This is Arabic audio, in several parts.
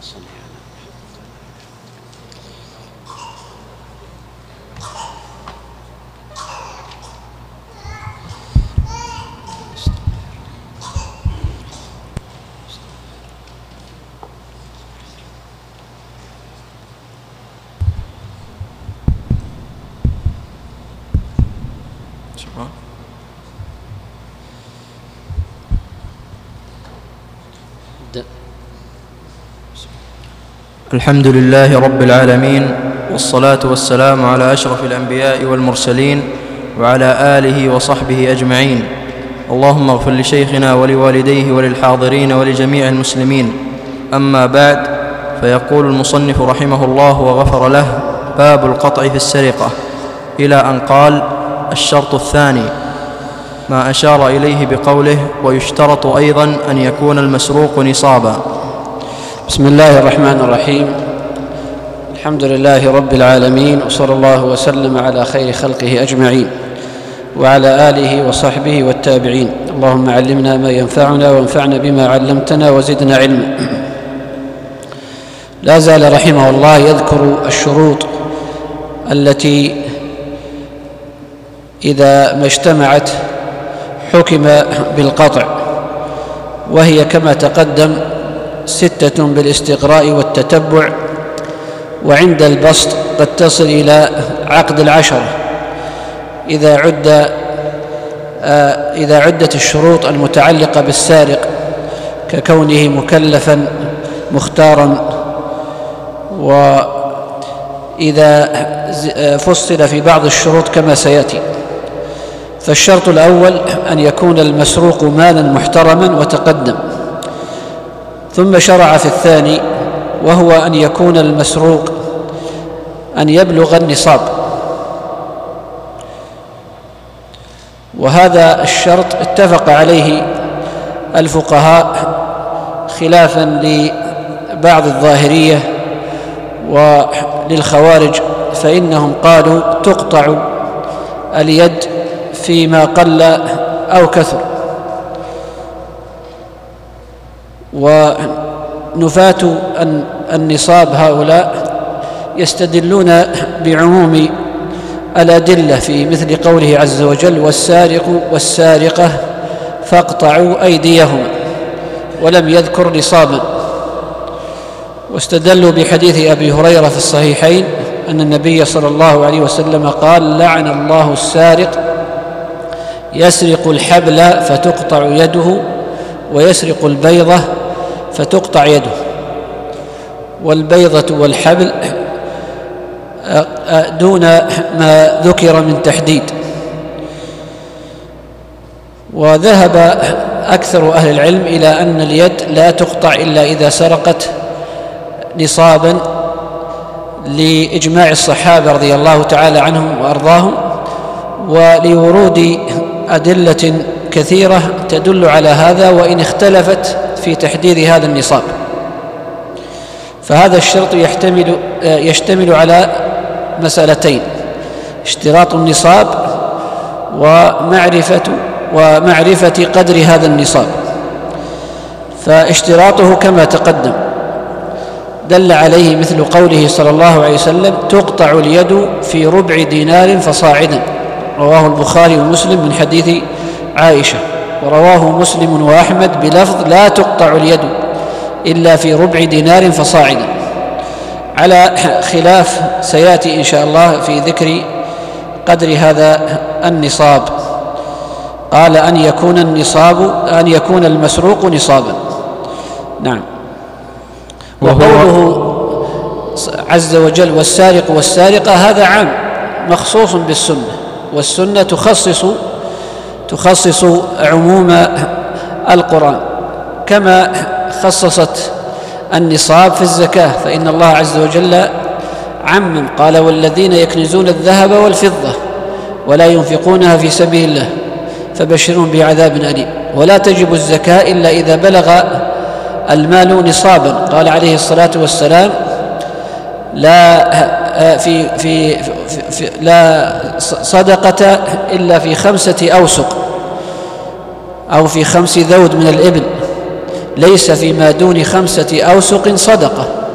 الحمد لله رب العالمين، والصلاة والسلام على أشرف الأنبياء والمرسلين وعلى آله وصحبه أجمعين. اللهم اغفر لشيخنا ولوالديه وللحاضرين ولجميع المسلمين. أما بعد، فيقول المصنف رحمه الله وغفر له: باب القطع في السرقة، إلى أن قال: الشرط الثاني ما أشار إليه بقوله: ويشترط أيضا أن يكون المسروق نصابا. بسم الله الرحمن الرحيم. الحمد لله رب العالمين، وصلى الله وسلم على خير خلقه أجمعين وعلى آله وصحبه والتابعين. اللهم علمنا ما ينفعنا وانفعنا بما علمتنا وزدنا علما. لا زال رحمه الله يذكر الشروط التي إذا ما اجتمعت حكم بالقطع، وهي كما تقدم 6 بالاستقراء والتتبع، وعند البسط قد تصل إلى عقد 10 إذا عدت الشروط المتعلقة بالسارق ككونه مكلفا مختارا، وإذا فصل في بعض الشروط كما سيأتي. فالشرط الأول أن يكون المسروق مالا محترما وتقدم، ثم شرع في الثاني، وهو أن يكون المسروق أن يبلغ النصاب. وهذا الشرط اتفق عليه الفقهاء خلافا لبعض الظاهرية وللخوارج، فإنهم قالوا تقطع اليد فيما قل أو كثر. ونفاة النصاب هؤلاء يستدلون بعموم الأدلة في مثل قوله عز وجل: والسارق والسارقة فاقطعوا أيديهما، ولم يذكر نصابا. واستدلوا بحديث أبي هريرة في الصحيحين أن النبي صلى الله عليه وسلم قال: لعن الله السارق يسرق الحبل فتقطع يده، ويسرق البيضة فتقطع يده. والبيضة والحبل دون ما ذكر من تحديد. وذهب أكثر أهل العلم إلى أن اليد لا تقطع إلا إذا سرقت نصابا، لإجماع الصحابة رضي الله تعالى عنهم وأرضاهم، ولورود أدلة كثيرة تدل على هذا، وإن اختلفت في تحديد هذا النصاب. فهذا الشرط يشتمل على مسألتين: اشتراط النصاب ومعرفة قدر هذا النصاب. فاشتراطه كما تقدم دل عليه مثل قوله صلى الله عليه وسلم: تقطع اليد في ربع دينار فصاعدا، رواه البخاري ومسلم من حديث عائشة. ورواه مسلم وأحمد بلفظ: لا تقطع اليد إلا في ربع دينار فصاعدا، على خلاف سيأتي إن شاء الله في ذكر قدر هذا النصاب. قال: أن يكون المسروق نصابا. نعم. وقوله عز وجل: والسارق والسارقة، هذا عام مخصوص بالسنة، والسنة تخصص عموم القرآن، كما خصصت النصاب في الزكاة، فإن الله عز وجل عمم قال: والذين يكنزون الذهب والفضة ولا ينفقونها في سبيل الله فبشرهم بعذاب أليم. ولا تجب الزكاة إلا إذا بلغ المال نصابا. قال عليه الصلاة والسلام: لا صدقة إلا في 5 أوسق أو في 5 ذود من الإبل، ليس فيما دون 5 أوسق صدقة.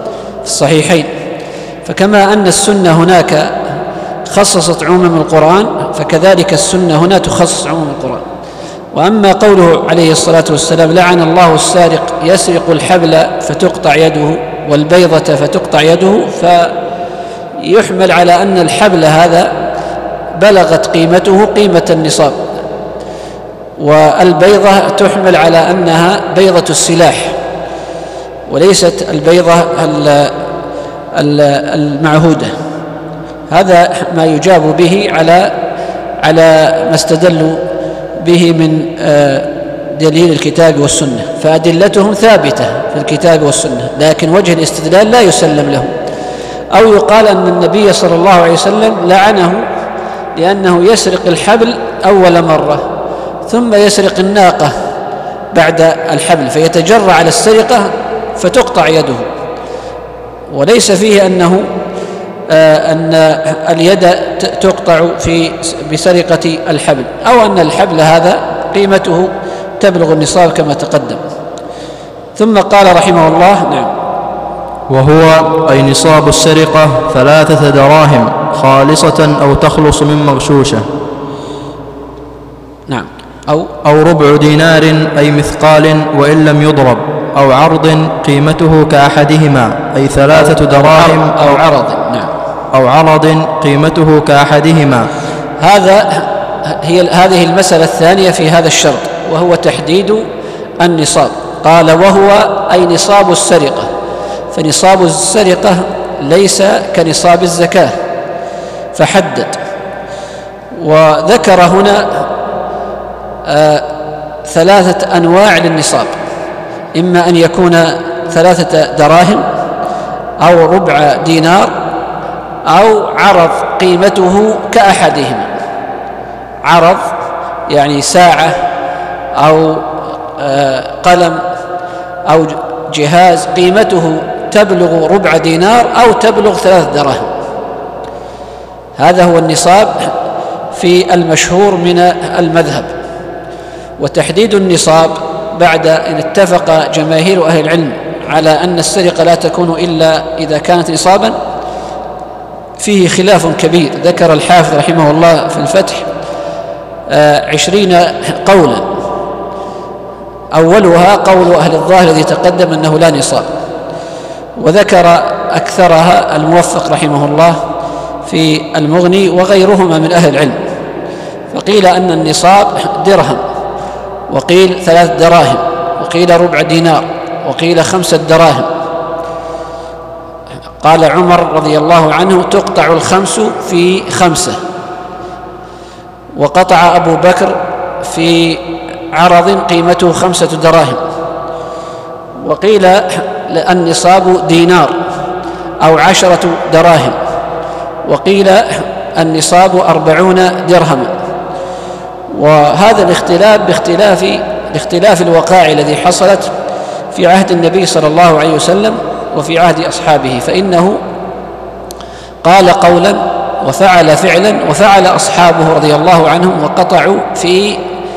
في الصحيحين. فكما أن السنة هناك خصصت عموم القرآن، فكذلك السنة هنا تخصص عموم القرآن. وأما قوله عليه الصلاة والسلام: لعن الله السارق يسرق الحبل فتقطع يده والبيضة فتقطع يده، فيحمل على أن الحبل هذا بلغت قيمته قيمة النصاب، والبيضة تحمل على أنها بيضة السلاح وليست البيضة المعهودة. هذا ما يجاب به على ما استدلوا به من دليل الكتاب والسنة، فأدلتهم ثابتة في الكتاب والسنة، لكن وجه الاستدلال لا يسلم له. أو يقال أن النبي صلى الله عليه وسلم لعنه لأنه يسرق الحبل أول مرة ثم يسرق الناقة بعد الحبل، فيتجرع على السرقة فتقطع يده، وليس فيه أن اليد تقطع بسرقة الحبل، أو أن الحبل هذا قيمته تبلغ النصاب كما تقدم. ثم قال رحمه الله: نعم. وهو أي نصاب السرقة 3 دراهم خالصة أو تخلص من مغشوشة. نعم. أو ربع دينار أي مثقال وإن لم يضرب، أو عرض قيمته كأحدهما أي 3 دراهم، أو عرض. نعم. أو عرض قيمته كأحدهما. هذه المسألة الثانية في هذا الشرط، وهو تحديد النصاب. قال: وهو أي نصاب السرقة، فنصاب السرقة ليس كنصاب الزكاة، فحدد. وذكر هنا 3 أنواع للنصاب: إما أن يكون 3 دراهم، أو ربع دينار، أو عرض قيمته كأحدهما. عرض يعني ساعة أو قلم أو جهاز قيمته تبلغ ربع دينار أو تبلغ 3 دراهم. هذا هو النصاب في المشهور من المذهب. وتحديد النصاب بعد أن اتفق جماهير أهل العلم على أن السرقة لا تكون إلا إذا كانت نصابا، فيه خلاف كبير. ذكر الحافظ رحمه الله في الفتح 20 قولا، أولها قول أهل الظاهر الذي تقدم أنه لا نصاب، وذكر أكثرها الموفق رحمه الله في المغني وغيرهما من أهل العلم. فقيل أن النصاب درهم، وقيل 3 دراهم، وقيل ربع دينار، وقيل 5 دراهم. قال عمر رضي الله عنه: تقطع الخمس في 5، وقطع أبو بكر في عرض قيمته 5 دراهم. وقيل النصاب دينار أو 10 دراهم، وقيل النصاب 40 درهما. وهذا الاختلاف باختلاف الوقائع الذي حصلت في عهد النبي صلى الله عليه وسلم وفي عهد أصحابه، فإنه قال قولا وفعل فعلا، وفعل أصحابه رضي الله عنهم وقطعوا في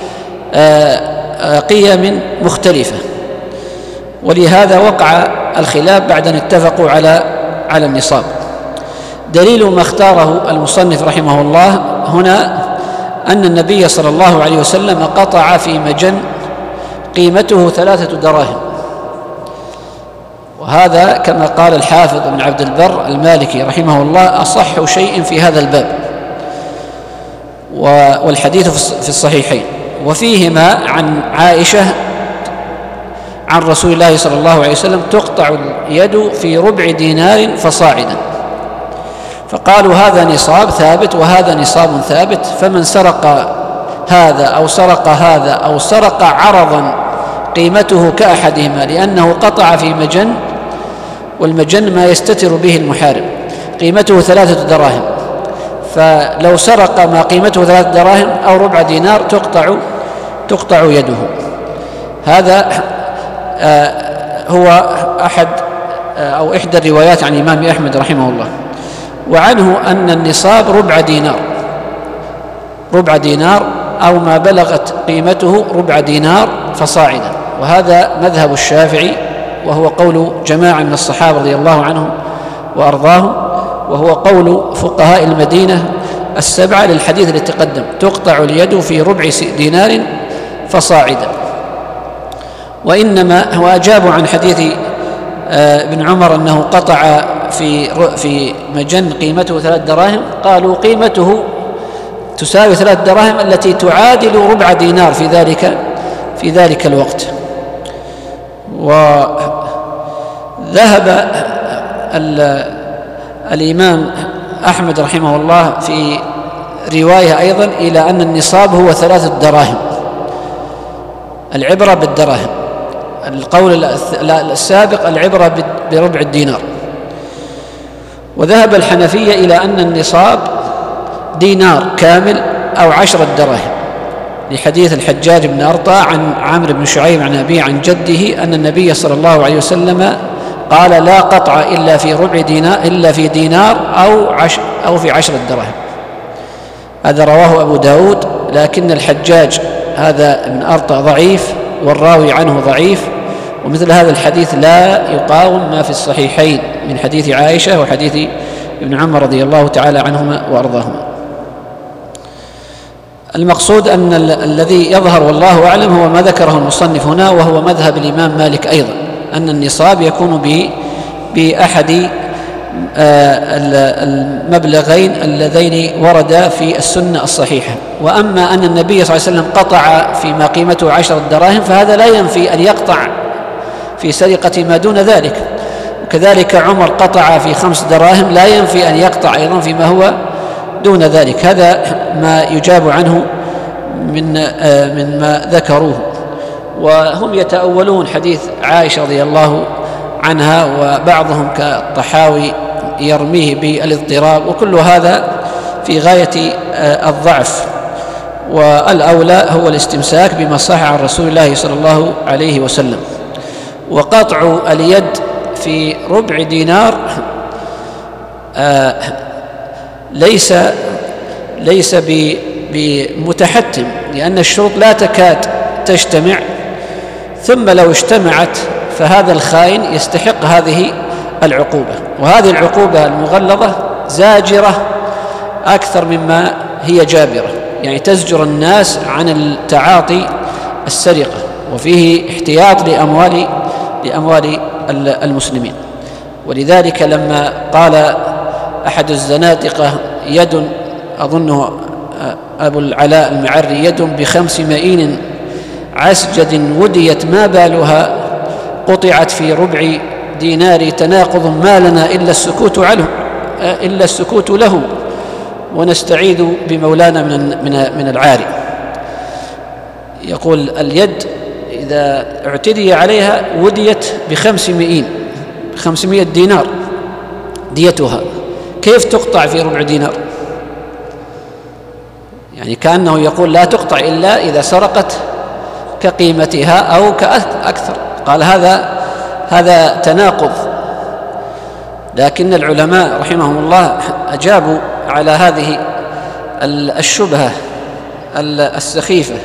قيم مختلفة. ولهذا وقع الخلاف بعد أن اتفقوا على النصاب. دليل ما اختاره المصنف رحمه الله هنا أن النبي صلى الله عليه وسلم قطع في مجن قيمته 3 دراهم، وهذا كما قال الحافظ بن عبد البر المالكي رحمه الله أصح شيء في هذا الباب، والحديث في الصحيحين. وفيهما عن عائشة عن رسول الله صلى الله عليه وسلم: تقطع اليد في ربع دينار فصاعدا. فقالوا هذا نصاب ثابت وهذا نصاب ثابت، فمن سرق هذا أو سرق هذا أو سرق عرضا قيمته كأحدهما، لأنه قطع في مجن، والمجن ما يستتر به المحارب، قيمته 3 دراهم، فلو سرق ما قيمته 3 دراهم أو ربع دينار تقطع يده. هذا هو إحدى الروايات عن الإمام أحمد رحمه الله. وعنه أن النصاب ربع دينار أو ما بلغت قيمته ربع دينار فصاعدا، وهذا مذهب الشافعي وهو قول جماعة من الصحابة رضي الله عنهم وأرضاهم، وهو قول فقهاء المدينة السبعة للحديث الذي تقدم: تقطع اليد في ربع دينار فصاعدا. وإنما هو أجابوا عن حديث ابن عمر أنه قطع في مجن قيمته 3 دراهم، قالوا قيمته تساوي 3 دراهم التي تعادل ربع دينار في ذلك الوقت. وذهب الإمام أحمد رحمه الله في رواية أيضا إلى أن النصاب هو 3 دراهم، العبرة بالدراهم. القول السابق العبرة بربع الدينار. وذهب الحنفية إلى أن النصاب دينار كامل أو 10 دراهم، لحديث الحجاج بن أرطى عن عمرو بن شعيب عن أبيه عن جده أن النبي صلى الله عليه وسلم قال: لا قطع إلا في ربع دينار إلا في دينار أو في 10 دراهم. هذا رواه أبو داود، لكن الحجاج هذا ابن أرطى ضعيف والراوي عنه ضعيف، ومثل هذا الحديث لا يقاوم ما في الصحيحين من حديث عائشة وحديث ابن عمر رضي الله تعالى عنهما وأرضاهما. المقصود أن الذي يظهر والله أعلم هو ما ذكره المصنف هنا، وهو مذهب الإمام مالك أيضا، أن النصاب يكون بأحد المبلغين اللذين وردا في السنة الصحيحة. وأما أن النبي صلى الله عليه وسلم قطع فيما قيمته 10 دراهم فهذا لا ينفي أن يقطع في سرقة ما دون ذلك، وكذلك عمر قطع في 5 دراهم، لا ينفي أن يقطع أيضا فيما هو دون ذلك. هذا ما يجاب عنه من ما ذكروه. وهم يتأولون حديث عائشة رضي الله عنها، وبعضهم كالطحاوي يرميه بالاضطراب، وكل هذا في غاية الضعف، والأولى هو الاستمساك بما صح عن رسول الله صلى الله عليه وسلم. وقطع اليد في ربع دينار ليس بمتحتم، لأن الشروط لا تكاد تجتمع، ثم لو اجتمعت فهذا الخائن يستحق هذه العقوبة، وهذه العقوبة المغلظة زاجرة أكثر مما هي جابرة، يعني تزجر الناس عن التعاطي السرقة، وفيه احتياط لأموال المسلمين. ولذلك لما قال أحد الزنادقة يد، أظنه أبو العلاء المعري، يد ب5 مئين عسجد وديت ما بالها قطعت في ربع دينار، تناقض ما لنا إلا السكوت له، ونستعيذ بمولانا من العاري. يقول اليد إذا اعتدي عليها وديت ب500 دينار ديتها، كيف تقطع في ربع دينار؟ يعني كأنه يقول لا تقطع إلا إذا سرقت كقيمتها أو كأكثر. قال هذا تناقض. لكن العلماء رحمهم الله أجابوا على هذه الشبهة السخيفة،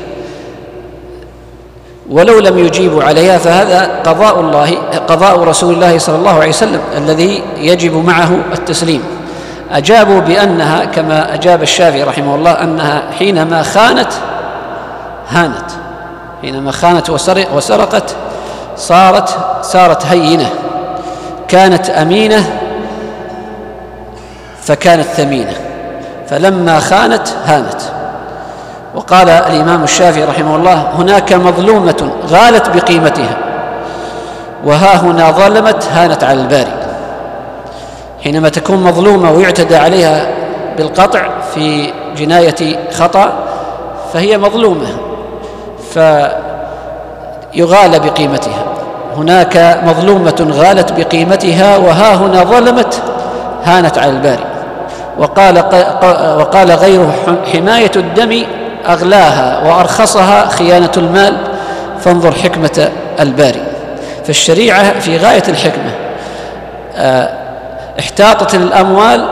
ولو لم يجيبوا عليها فهذا قضاء رسول الله صلى الله عليه وسلم الذي يجب معه التسليم. أجابوا بأنها كما أجاب الشافعي رحمه الله، أنها حينما خانت هانت، حينما خانت وسرقت صارت هينة، كانت أمينة فكانت ثمينة، فلما خانت هانت. وقال الإمام الشافعي رحمه الله: هناك مظلومة غالت بقيمتها، وها هنا ظلمت هانت على الباري. حينما تكون مظلومة ويعتدى عليها بالقطع في جناية خطأ فهي مظلومة فيغال بقيمتها. هناك مظلومة غالت بقيمتها، وها هنا ظلمت هانت على الباري. وقال غيره: حماية الدم أغلاها وأرخصها خيانة المال، فانظر حكمة الباري. فالشريعة في غاية الحكمة، احتاطت الأموال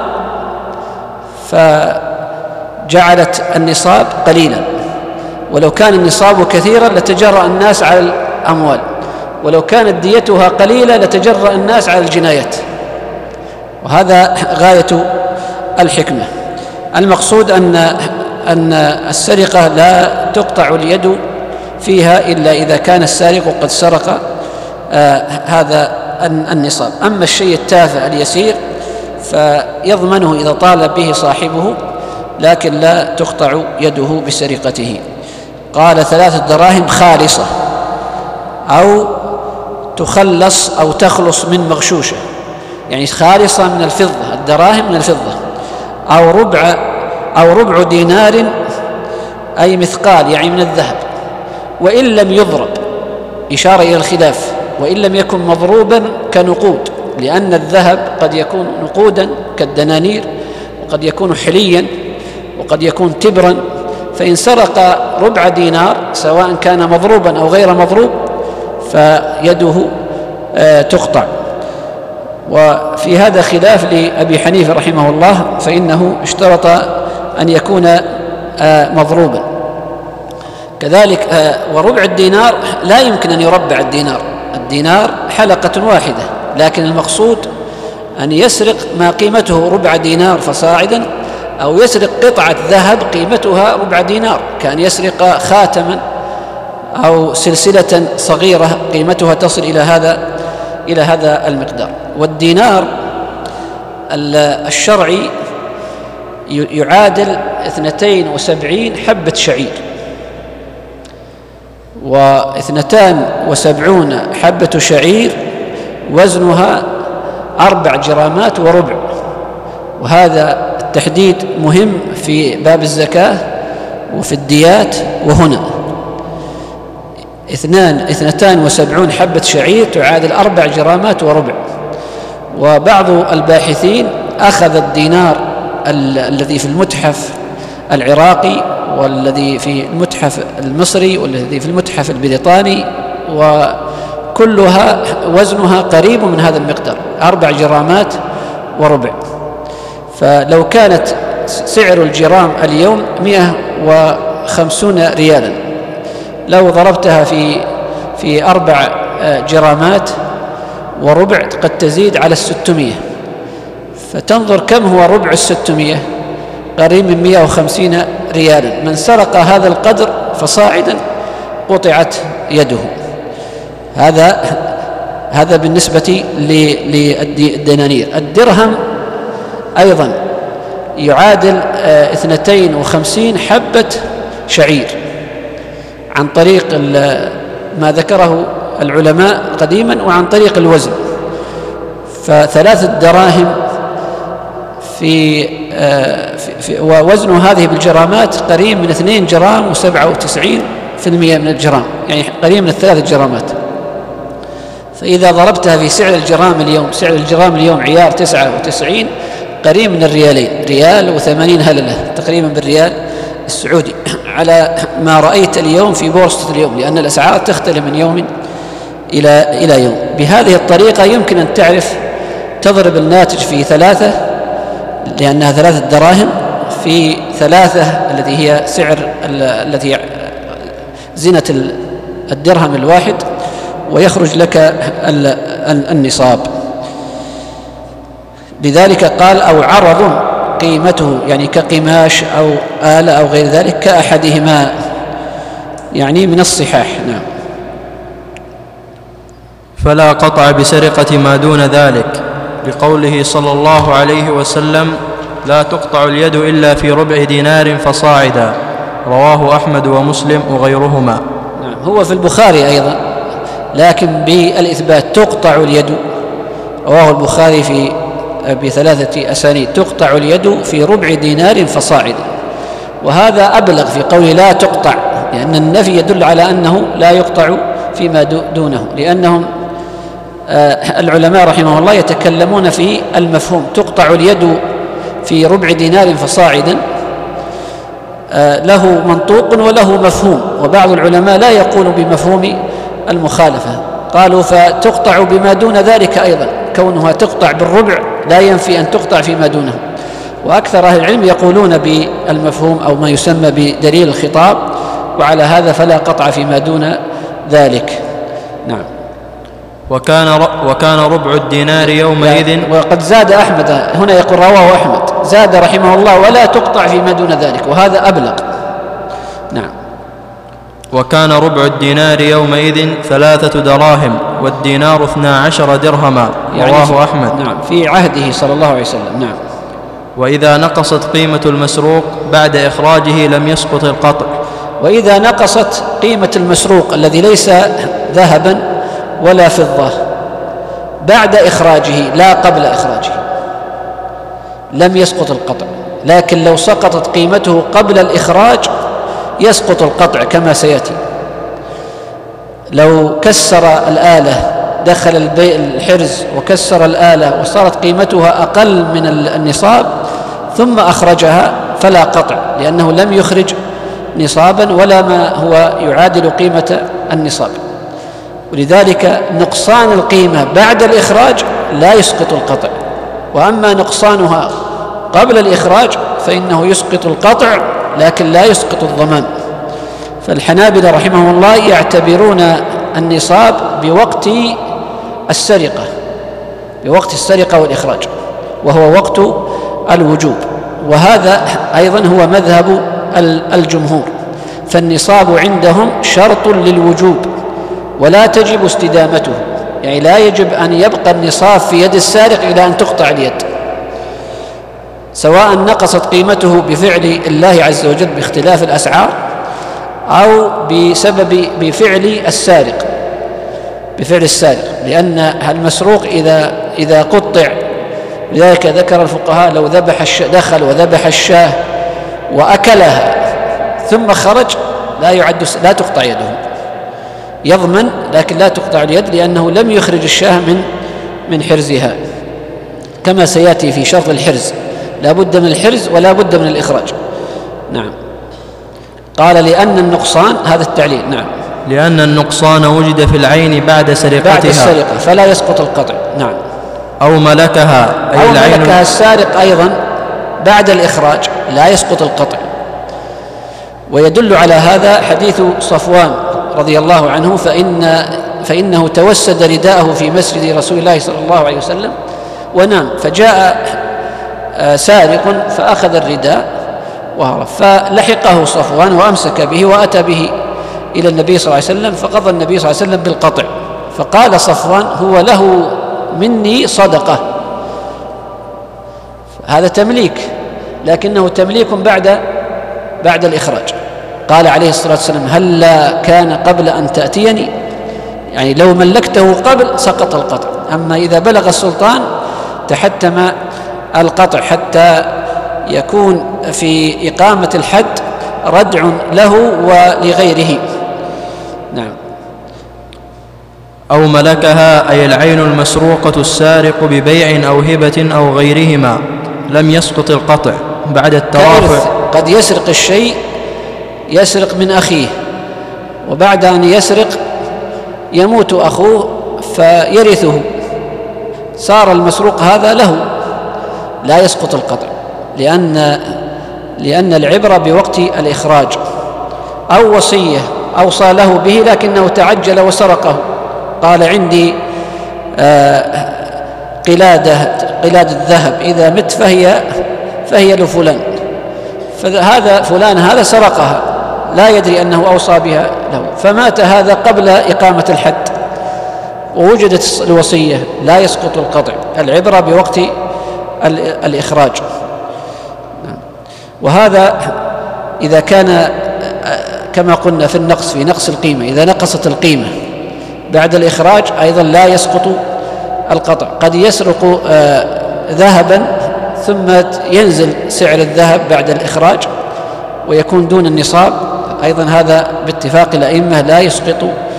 فجعلت النصاب قليلا، ولو كان النصاب كثيرا لتجرأ الناس على الأموال، ولو كانت ديتها قليلة لتجرأ الناس على الجنايات، وهذا غاية الحكمة. المقصود أن السرقة لا تقطع اليد فيها إلا إذا كان السارق قد سرق هذا النصاب. أما الشيء التافه اليسير فيضمنه إذا طالب به صاحبه، لكن لا تقطع يده بسرقته. قال 3 دراهم خالصة، أو تخلص أو تخلص من مغشوشة، يعني خالصة من الفضة، الدراهم من الفضة، أو ربع دينار أي مثقال يعني من الذهب، وإن لم يضرب، إشارة إلى الخلاف، وإن لم يكن مضروبا كنقود، لأن الذهب قد يكون نقودا كالدنانير، وقد يكون حليا، وقد يكون تبرا. فإن سرق ربع دينار سواء كان مضروبا أو غير مضروب فيده تقطع. وفي هذا خلاف لأبي حنيفة رحمه الله، فإنه اشترط أن يكون مضروبا. كذلك وربع الدينار لا يمكن أن يربع الدينار حلقة واحدة، لكن المقصود أن يسرق ما قيمته ربع دينار فصاعدا، أو يسرق قطعة ذهب قيمتها ربع دينار، كأن يسرق خاتما أو سلسلة صغيرة قيمتها تصل إلى هذا المقدار. والدينار الشرعي يعادل 72 حبة شعير، و72 حبة شعير وزنها 4 جرامات وربع. وهذا التحديد مهم في باب الزكاة وفي الديات. وهنا 72 حبة شعير تعادل 4 جرامات وربع. وبعض الباحثين أخذ الدينار الذي في المتحف العراقي، والذي في المتحف المصري، والذي في المتحف البريطاني، وكلها وزنها قريب من هذا المقدار 4 جرامات وربع. فلو كانت سعر الجرام اليوم 150 ريالا، لو ضربتها في 4 جرامات وربع قد تزيد على 600، فتنظر كم هو ربع 600، قريب من 150 ريالا. من سرق هذا القدر فصاعدا قطعت يده. هذا بالنسبة للدنانير. الدرهم أيضا يعادل 52 حبة شعير، عن طريق ما ذكره العلماء قديما، وعن طريق الوزن. ف3 دراهم ووزن هذه بالجرامات قريب من 2 جرام و97% من الجرام، يعني قريب من 3 جرامات. فإذا ضربتها في سعر الجرام اليوم، سعر الجرام اليوم عيار 99 قريب من الريالين، ريال و80 هللة تقريبا بالريال السعودي، على ما رأيت اليوم في بورصة اليوم، لأن الأسعار تختلف من يوم إلى يوم. بهذه الطريقة يمكن أن تعرف، تضرب الناتج في 3، لأنها 3 دراهم في 3 التي هي سعر التي زنة الدرهم الواحد، ويخرج لك النصاب. لذلك قال أو عرض قيمته، يعني كقماش أو آلة أو غير ذلك، كأحدهما، يعني من الصحاح. نعم. فلا قطع بسرقة ما دون ذلك، لقوله صلى الله عليه وسلم: لا تقطع اليد إلا في ربع دينار فصاعدا، رواه أحمد ومسلم وغيرهما. نعم. هو في البخاري أيضا، لكن بالإثبات تقطع اليد، رواه البخاري ب3 أسانيد: تقطع اليد في ربع دينار فصاعدا. وهذا أبلغ في قوله لا تقطع، لأن النفي يدل على أنه لا يقطع فيما دونه، لأنهم العلماء رحمه الله يتكلمون في المفهوم. تقطع اليد في ربع دينار فصاعدا له منطوق وله مفهوم، وبعض العلماء لا يقول بمفهوم المخالفة، قالوا فتقطع بما دون ذلك أيضا، كونها تقطع بالربع لا ينفي أن تقطع فيما دونه. وأكثر أهل العلم يقولون بالمفهوم أو ما يسمى بدليل الخطاب، وعلى هذا فلا قطع فيما دون ذلك. نعم. وكان ربع الدينار يومئذ. وقد زاد أحمد هنا، يقول رواه أحمد، زاد رحمه الله ولا تقطع فيما دون ذلك، وهذا أبلغ. نعم. وكان ربع الدينار يومئذ 3 دراهم والدينار 12 درهما، رواه أحمد. نعم، في عهده صلى الله عليه وسلم. نعم. وإذا نقصت قيمة المسروق بعد إخراجه لم يسقط القطع. وإذا نقصت قيمة المسروق الذي ليس ذهبا ولا فضة بعد إخراجه لا قبل إخراجه لم يسقط القطع، لكن لو سقطت قيمته قبل الإخراج يسقط القطع كما سيأتي. لو كسر الآلة، دخل الحرز وكسر الآلة وصارت قيمتها أقل من النصاب ثم أخرجها فلا قطع، لأنه لم يخرج نصابا ولا ما هو يعادل قيمة النصاب. ولذلك نقصان القيمة بعد الإخراج لا يسقط القطع، وأما نقصانها قبل الإخراج فإنه يسقط القطع لكن لا يسقط الضمان. فالحنابلة رحمهم الله يعتبرون النصاب بوقت السرقة، بوقت السرقة والإخراج، وهو وقت الوجوب، وهذا أيضا هو مذهب الجمهور. فالنصاب عندهم شرط للوجوب ولا تجب استدامته، يعني لا يجب أن يبقى النصاب في يد السارق إلى أن تقطع اليد، سواء نقصت قيمته بفعل الله عز وجل باختلاف الأسعار أو بفعل السارق، بفعل السارق، لأن المسروق إذا قطع، لذلك ذكر الفقهاء لو دخل وذبح الشاة وأكلها ثم خرج لا تقطع يده، يضمن لكن لا تقطع اليد لأنه لم يخرج الشاة من حرزها، كما سيأتي في شرط الحرز، لا بد من الحرز ولا بد من الإخراج. نعم. قال لأن النقصان، هذا التعليل. نعم. لأن النقصان وجد في العين بعد سرقتها، بعد السرقة فلا يسقط القطع. نعم. أو ملكها، أو ملكها السارق أيضا بعد الإخراج لا يسقط القطع. ويدل على هذا حديث صفوان رضي الله عنه، فإنه توسد رداءه في مسجد رسول الله صلى الله عليه وسلم ونام، فجاء سارق فأخذ الرداء وهرب، فلحقه صفوان وأمسك به وأتى به إلى النبي صلى الله عليه وسلم، فقضى النبي صلى الله عليه وسلم بالقطع. فقال صفوان هو له مني صدقة، هذا تمليك لكنه تمليك بعد الإخراج. قال عليه الصلاة والسلام هلا كان قبل أن تأتيني، يعني لو ملكته قبل سقط القطع، أما إذا بلغ السلطان تحتم القطع حتى يكون في إقامة الحد ردع له ولغيره. نعم. أو ملكها أي العين المسروقة السارق ببيع أو هبة أو غيرهما لم يسقط القطع بعد الترافع. قد يسرق الشيء، يسرق من أخيه، وبعد أن يسرق يموت أخوه فيرثه، صار المسروق هذا له، لا يسقط القطع، لأن العبرة بوقت الإخراج. أو وصية أوصى له به لكنه تعجل وسرقه، قال عندي قلاد الذهب إذا مت فهي لفلان، فهذا فلان هذا سرقها لا يدري أنه أوصى بها له، فمات هذا قبل إقامة الحد ووجدت الوصية، لا يسقط القطع، العبرة بوقت الإخراج. وهذا إذا كان كما قلنا في النقص، في نقص القيمة، إذا نقصت القيمة بعد الإخراج أيضا لا يسقط القطع. قد يسرق ذهبا ثم ينزل سعر الذهب بعد الإخراج ويكون دون النصاب، أيضا هذا باتفاق الأئمة لا يسقط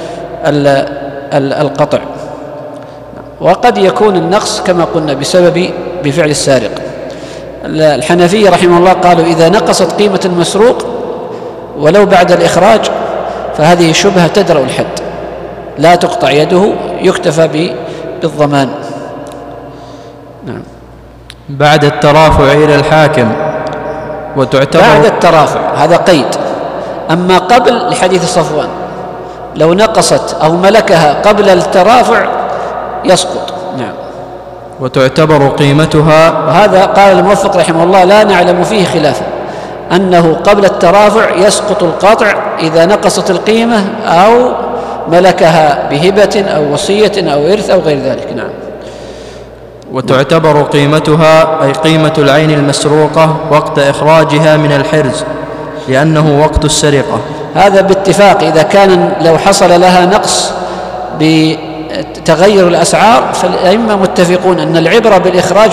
القطع. وقد يكون النقص كما قلنا بفعل السارق. الحنفية رحمه الله قالوا إذا نقصت قيمة المسروق ولو بعد الإخراج فهذه شبهة تدرأ الحد، لا تقطع يده، يكتفى بالضمان. نعم. بعد الترافع إلى الحاكم وتعتبر بعد الترافع، هذا قيد. أما قبل لحديث صفوان، لو نقصت أو ملكها قبل الترافع يسقط. نعم. وتعتبر قيمتها. وهذا قال الموفق رحمه الله لا نعلم فيه خلافا، أنه قبل الترافع يسقط القطع إذا نقصت القيمة أو ملكها بهبة أو وصية أو إرث أو غير ذلك. نعم. وتعتبر قيمتها أي قيمة العين المسروقة وقت إخراجها من الحرز، لأنه وقت السرقة. هذا باتفاق، إذا كان لو حصل لها نقص بتغير الأسعار فالأئمة متفقون أن العبرة بالإخراج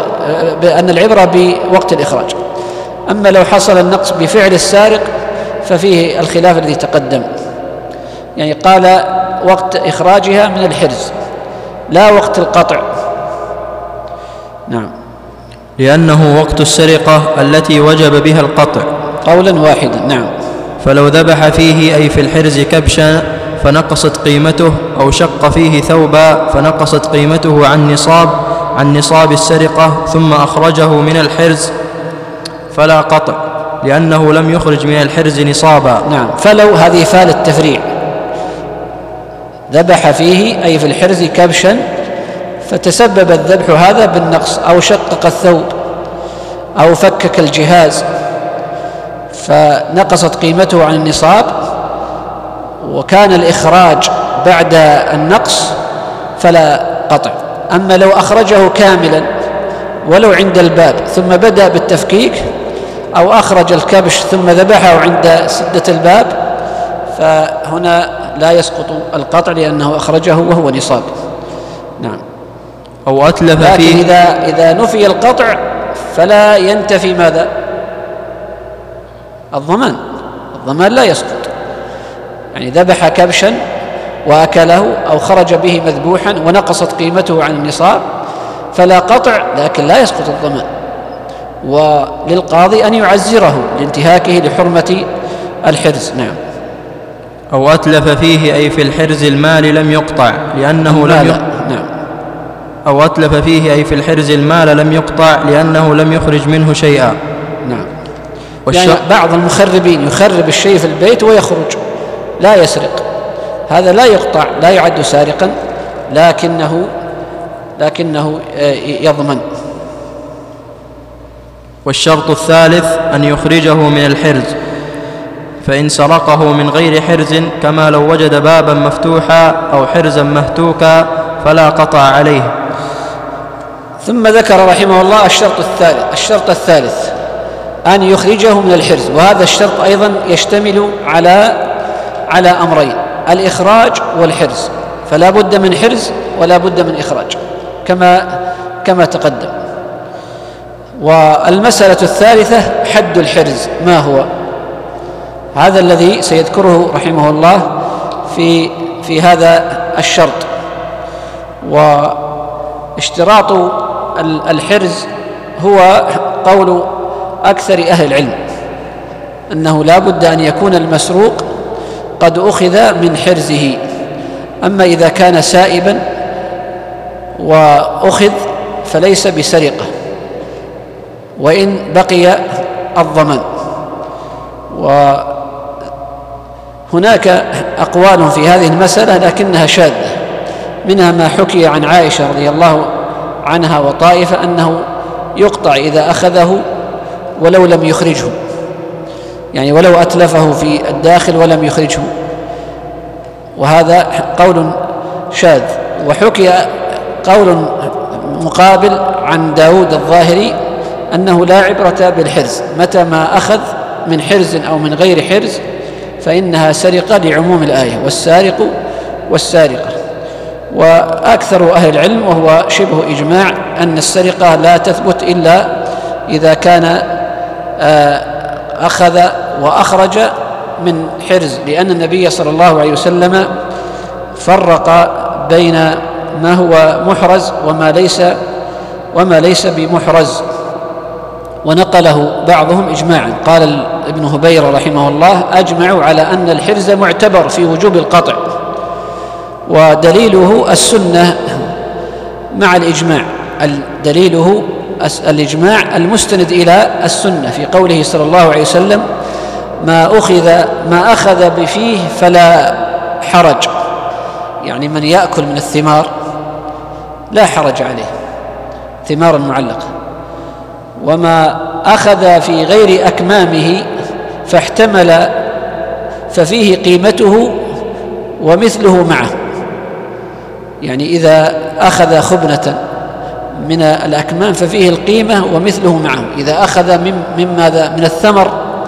بوقت الإخراج. أما لو حصل النقص بفعل السارق ففيه الخلاف الذي تقدم، يعني قال وقت إخراجها من الحرز لا وقت القطع. نعم. لأنه وقت السرقة التي وجب بها القطع قولا واحدا. نعم. فلو ذبح فيه أي في الحرز كبشا فنقصت قيمته، أو شق فيه ثوبا فنقصت قيمته عن نصاب السرقة ثم أخرجه من الحرز فلا قطع، لأنه لم يخرج من الحرز نصابا. نعم. فلو هذه فال التفريع، ذبح فيه أي في الحرز كبشا فتسبب الذبح هذا بالنقص، أو شقق الثوب أو فكك الجهاز فنقصت قيمته عن النصاب، وكان الإخراج بعد النقص فلا قطع. أما لو أخرجه كاملا ولو عند الباب ثم بدأ بالتفكيك، أو أخرج الكبش ثم ذبحه عند سدة الباب، فهنا لا يسقط القطع لأنه أخرجه وهو نصاب. نعم. أو أتلف فيه. لكن إذا نفي القطع فلا ينتفي ماذا؟ الضمان لا يسقط. يعني ذبح كبشا وأكله أو خرج به مذبوحا ونقصت قيمته عن النصاب فلا قطع، لكن لا يسقط الضمان، وللقاضي أن يعزره لانتهاكه لحرمة الحرز. نعم. أو أتلف فيه أي في الحرز المال لم يقطع لأنه نعم. أو أتلف فيه أي في الحرز المال لم يقطع لأنه لم يخرج منه شيئا. نعم. يعني بعض المخربين يخرب الشيء في البيت ويخرج لا يسرق، هذا لا يقطع، لا يعد سارقا، لكنه يضمن. والشرط الثالث أن يخرجه من الحرز، فإن سرقه من غير حرز كما لو وجد بابا مفتوحا أو حرزا مهتوكا فلا قطع عليه. ثم ذكر رحمه الله الشرط الثالث أن يخرجه من الحرز، وهذا الشرط أيضا يشتمل على أمرين: الإخراج والحرز، فلا بد من حرز ولا بد من إخراج كما تقدم. والمسألة الثالثة حد الحرز ما هو؟ هذا الذي سيذكره رحمه الله في هذا الشرط. واشتراط الحرز هو قول أكثر أهل العلم أنه لا بد أن يكون المسروق قد أخذ من حرزه. أما إذا كان سائبا وأخذ فليس بسرقة وإن بقي الضمان. وهناك أقوال في هذه المسألة لكنها شاذة، منها ما حكي عن عائشة رضي الله عنها وطائفة أنه يقطع إذا أخذه ولو لم يخرجه، يعني ولو أتلفه في الداخل ولم يخرجه، وهذا قول شاذ. وحكي قول مقابل عن داود الظاهري أنه لا عبرة بالحرز، متى ما أخذ من حرز أو من غير حرز فإنها سرقة لعموم الآية: والسارق والسارقة. وأكثر أهل العلم وهو شبه إجماع أن السرقة لا تثبت إلا إذا كان أخذ وأخرج من حرز، لأن النبي صلى الله عليه وسلم فرق بين ما هو محرز وما ليس بمحرز، ونقله بعضهم إجماعا. قال ابن هبيرة رحمه الله: أجمعوا على أن الحرز معتبر في وجوب القطع، ودليله السنة مع الإجماع. دليله الإجماع المستند إلى السنة في قوله صلى الله عليه وسلم: ما أخذ بفيه فلا حرج، يعني من يأكل من الثمار لا حرج عليه، ثمار معلقة. وما أخذ في غير أكمامه فاحتمل ففيه قيمته ومثله معه، يعني إذا أخذ خبنة من الأكمام ففيه القيمة ومثله معه. إذا أخذ من الثمر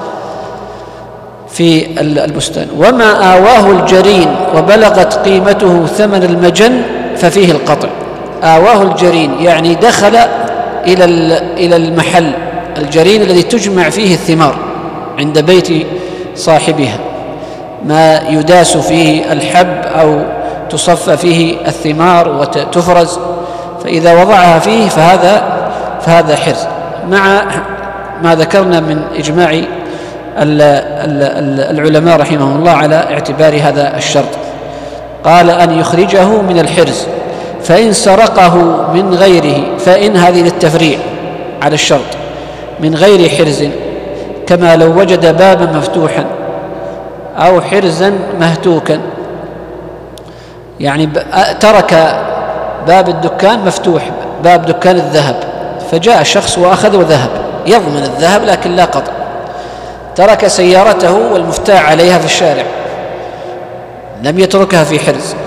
في البستان وما آواه الجرين وبلغت قيمته ثمن المجن ففيه القطع. آواه الجرين يعني دخل إلى المحل الجرين الذي تجمع فيه الثمار عند بيت صاحبها، ما يداس فيه الحب أو تصفى فيه الثمار وتفرز، فإذا وضعها فيه فهذا حرز، مع ما ذكرنا من إجماع العلماء رحمهم الله على اعتبار هذا الشرط. قال أن يخرجه من الحرز، فإن سرقه من غيره، فإن هذه للتفريع على الشرط، من غير حرز، كما لو وجد بابا مفتوحا أو حرزا مهتوكا، يعني ترك باب الدكان مفتوح، باب دكان الذهب، فجاء شخص وأخذ وذهب، يضمن الذهب لكن لا قطع. ترك سيارته والمفتاح عليها في الشارع، لم يتركها في حرز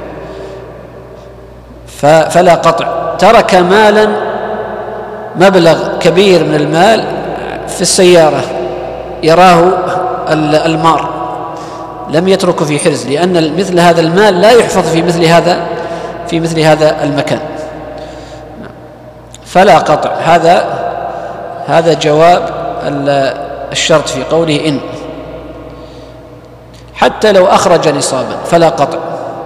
فلا قطع. ترك مالا، مبلغ كبير من المال في السيارة يراه المار، لم يتركه في حرز، لأن مثل هذا المال لا يحفظ في مثل هذا المكان، فلا قطع. هذا جواب الشرط في قوله إن، حتى لو أخرج نصابا فلا قطع،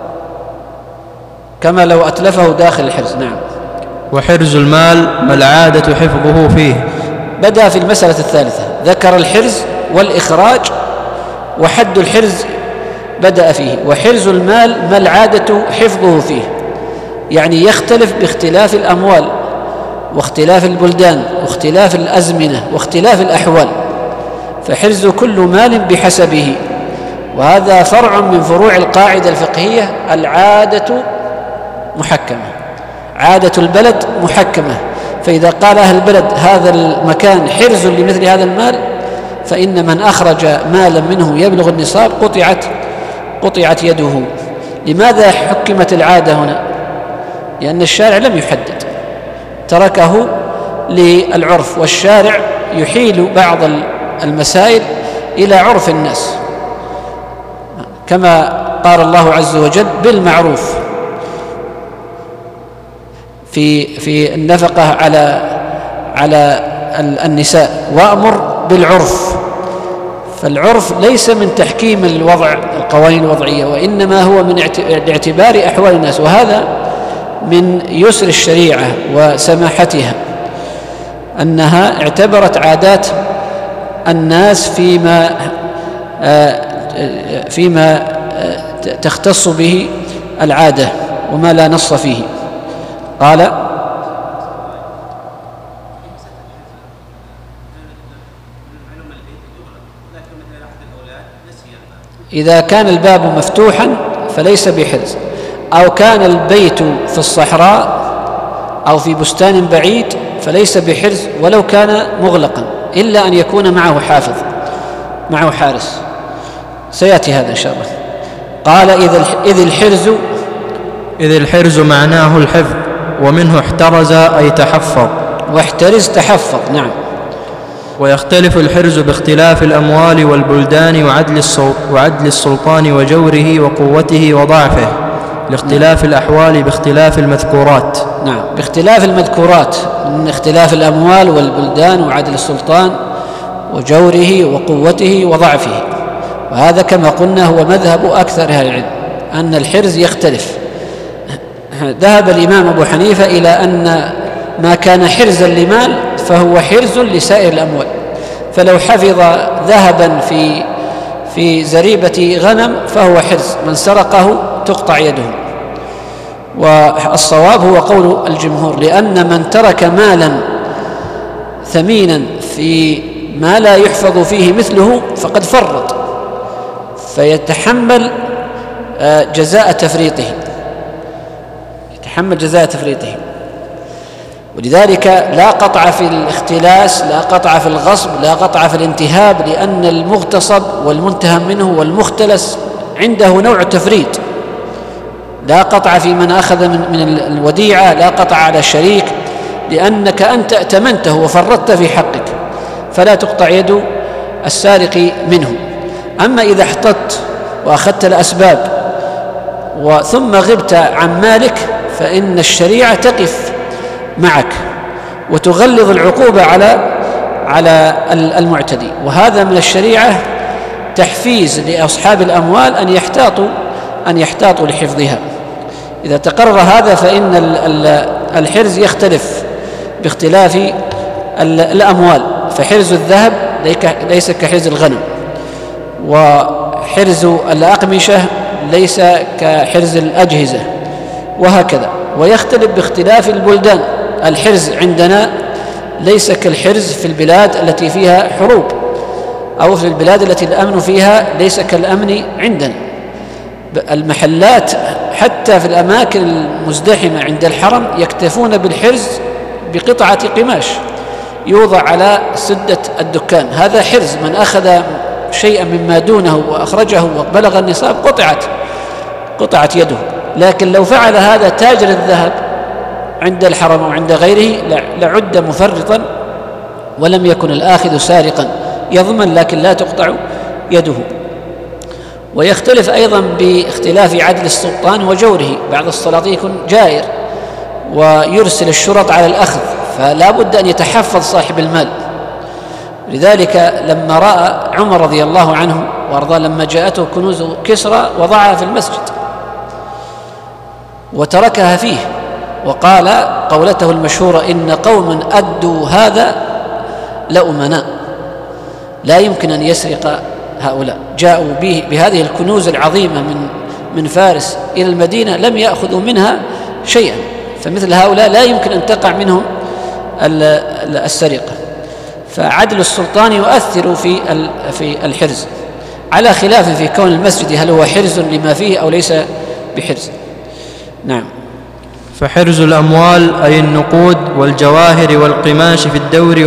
كما لو أتلفه داخل الحرز. نعم. وحرز المال ما العادة حفظه فيه. بدأ في المسألة الثالثة، ذكر الحرز والإخراج وحد الحرز بدأ فيه. وحرز المال ما العادة حفظه فيه، يعني يختلف باختلاف الأموال واختلاف البلدان واختلاف الأزمنة واختلاف الأحوال، فحرز كل مال بحسبه. وهذا فرع من فروع القاعدة الفقهية، العادة محكمة، عادة البلد محكمة. فإذا قال أهل البلد هذا المكان حرز لمثل هذا المال، فإن من أخرج مالا منه يبلغ النصاب قطعت يده. لماذا حكمت العادة هنا؟ لأن الشارع لم يحدد، تركه للعرف، والشارع يحيل بعض المسائل إلى عرف الناس، كما قال الله عز وجل بالمعروف في النفقة على النساء، وأمر بالعرف. فالعرف ليس من تحكيم القوانين الوضعية، وإنما هو من اعتبار أحوال الناس، وهذا من يسر الشريعة وسماحتها، أنها اعتبرت عادات الناس فيما تختص به العادة وما لا نص فيه. قال إذا كان الباب مفتوحا فليس بحرز، أو كان البيت في الصحراء أو في بستان بعيد فليس بحرز ولو كان مغلقا، إلا أن يكون معه حافظ، معه حارس، سيأتي هذا إن شاء الله. قال إذ الحرز معناه الحفظ، ومنه احترز أي تحفظ، واحترز تحفظ. نعم. ويختلف الحرز باختلاف الأموال والبلدان وعدل السلطان وجوره وقوته وضعفه، لاختلاف الأحوال باختلاف المذكورات. نعم، باختلاف المذكورات من اختلاف الأموال والبلدان وعدل السلطان وجوره وقوته وضعفه. وهذا كما قلنا هو مذهب أكثر أهل العلم، أن الحرز يختلف. ذهب الإمام أبو حنيفة إلى أن ما كان حرزا لمال فهو حرز لسائر الأموال، فلو حفظ ذهبا في زريبة غنم فهو حرز، من سرقه تقطع يده. والصواب هو قول الجمهور، لأن من ترك مالا ثمينا في ما لا يحفظ فيه مثله فقد فرط، فيتحمل جزاء تفريطه، يتحمل جزاء تفريطه. ولذلك لا قطع في الاختلاس، لا قطع في الغصب، لا قطع في الانتهاب، لأن المغتصب والمنتهب منه والمختلس عنده نوع تفريط. لا قطع في من أخذ من الوديعة، لا قطع على الشريك، لأنك أنت ائتمنته وفرطت في حقك، فلا تقطع يد السارق منه. أما إذا احتطت وأخذت الأسباب ثم غبت عن مالك، فإن الشريعة تقف معك وتغلظ العقوبة على المعتدي. وهذا من الشريعة تحفيز لأصحاب الأموال أن يحتاطوا لحفظها. إذا تقرر هذا فإن الحرز يختلف باختلاف الأموال، فحرز الذهب ليس كحرز الغنم، وحرز الأقمشة ليس كحرز الأجهزة، وهكذا. ويختلف باختلاف البلدان، الحرز عندنا ليس كالحرز في البلاد التي فيها حروب، أو في البلاد التي الأمن فيها ليس كالأمن عندنا. المحلات حتى في الأماكن المزدحمة عند الحرم يكتفون بالحرز بقطعة قماش يوضع على سدة الدكان، هذا حرز. من أخذ شيئا مما دونه وأخرجه وبلغ النصاب قطعت يده. لكن لو فعل هذا تاجر الذهب عند الحرم أو عند غيره لعد مفرطا ولم يكن الآخذ سارقا، يضمن لكن لا تقطع يده. ويختلف أيضا باختلاف عدل السلطان وجوره، بعض السلاطين يكون جائر ويرسل الشرط على الأخذ، فلا بد أن يتحفظ صاحب المال. لذلك لما رأى عمر رضي الله عنه وأرضاه لما جاءته كنوز كسرى وضعها في المسجد وتركها فيه، وقال قولته المشهورة: إن قوما أدوا هذا لأمناء، لا يمكن أن يسرق هؤلاء. جاءوا بهذه الكنوز العظيمة من فارس إلى المدينة لم يأخذوا منها شيئا، فمثل هؤلاء لا يمكن أن تقع منهم السرقة. فعدل السلطان يؤثر في الحرز، على خلاف في كون المسجد هل هو حرز لما فيه أو ليس بحرز. نعم. فحرز الأموال أي النقود والجواهر والقماش في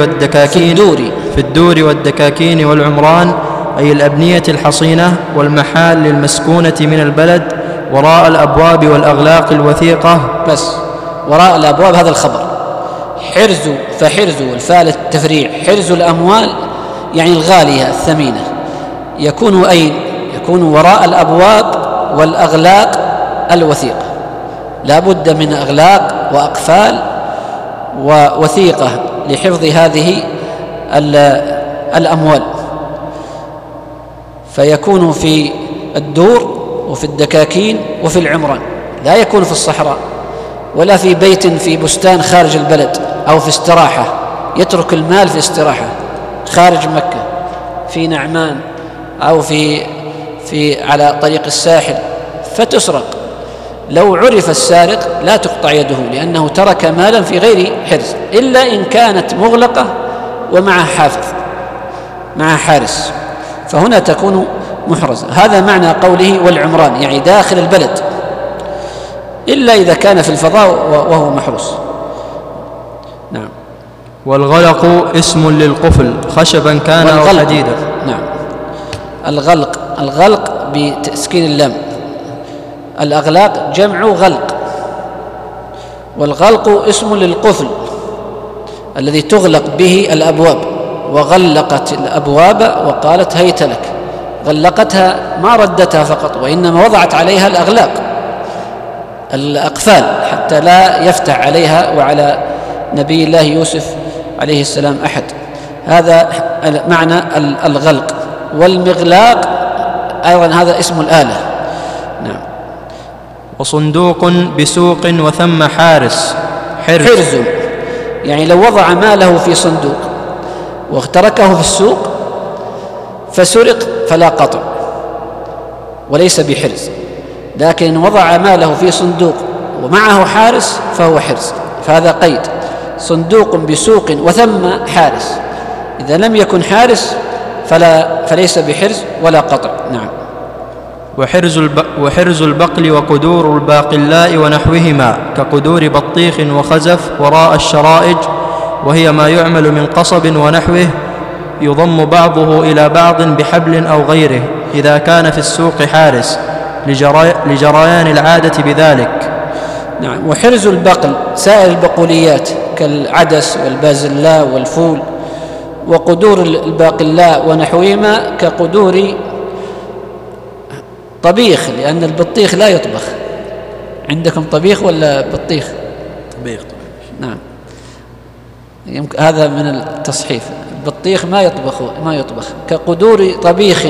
الدور والدكاكين والعمران، أي الأبنية الحصينة والمحال للمسكونة من البلد، وراء الأبواب والأغلاق الوثيقة. بس وراء الأبواب هذا الخبر. فحرز والفاء للتفريع، حرز الأموال يعني الغالية الثمينة، يكون أين؟ يكون وراء الأبواب والأغلاق الوثيقة، لا بد من أغلاق وأقفال ووثيقة لحفظ هذه الأموال. فيكون في الدور وفي الدكاكين وفي العمران، لا يكون في الصحراء ولا في بيت في بستان خارج البلد أو في استراحة، يترك المال في استراحة خارج مكة في نعمان أو في على طريق الساحل فتسرق. لو عرف السارق لا تقطع يده، لأنه ترك مالا في غير حرز، إلا إن كانت مغلقة ومع حافظ مع حارس، فهنا تكون محرزة. هذا معنى قوله والعمران، يعني داخل البلد، إلا إذا كان في الفضاء وهو محروس. نعم. والغلق اسم للقفل خشبا كان أو حديدا. نعم. الغلق بتسكين اللام، الأغلاق جمع غلق، والغلق اسم للقفل الذي تغلق به الأبواب. وغلقت الأبواب وقالت هيت لك، غلقتها ما ردتها فقط، وإنما وضعت عليها الأقفال حتى لا يفتح عليها وعلى نبي الله يوسف عليه السلام أحد. هذا معنى الغلق. والمغلاق أيضا هذا اسم الآلة. نعم. وصندوق بسوق وثم حارس. حرز يعني لو وضع ماله في صندوق واختركه في السوق فسرق فلا قطع وليس بحرز، لكن وضع ماله في صندوق ومعه حارس فهو حرز، فهذا قيد. صندوق بسوق وثم حارس، إذا لم يكن حارس فليس بحرز ولا قطع. نعم. وحرز البقل وقدور الباقلاء ونحوهما كقدور بطيخ وخزف وراء الشرائج، وهي ما يعمل من قصب ونحوه، يضم بعضه إلى بعض بحبل أو غيره إذا كان في السوق حارس لجريان العادة بذلك. نعم. وحرز البقل سائر البقوليات كالعدس والبازلاء والفول، وقدور الباقلاء ونحوهما كقدور طبيخ، لأن البطيخ لا يطبخ. عندكم طبيخ ولا بطيخ؟ طبيخ. نعم، يمكن هذا من التصحيف. البطيخ ما يطبخ كقدور طبيخ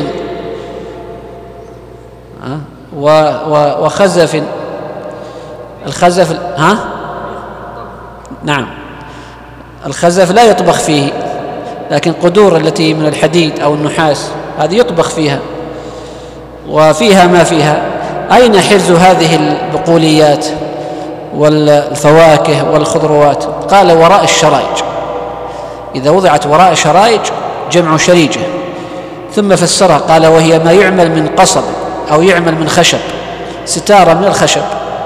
وخزف. الخزف نعم، الخزف لا يطبخ فيه، لكن قدور التي من الحديد أو النحاس هذه يطبخ فيها وفيها ما فيها. أين حرز هذه البقوليات والفواكه والخضروات؟ قال وراء الشرائج. إذا وضعت وراء شرائج جمع شريجة. ثم فسرها قال وهي ما يعمل من قصب أو يعمل من خشب، ستارة من الخشب.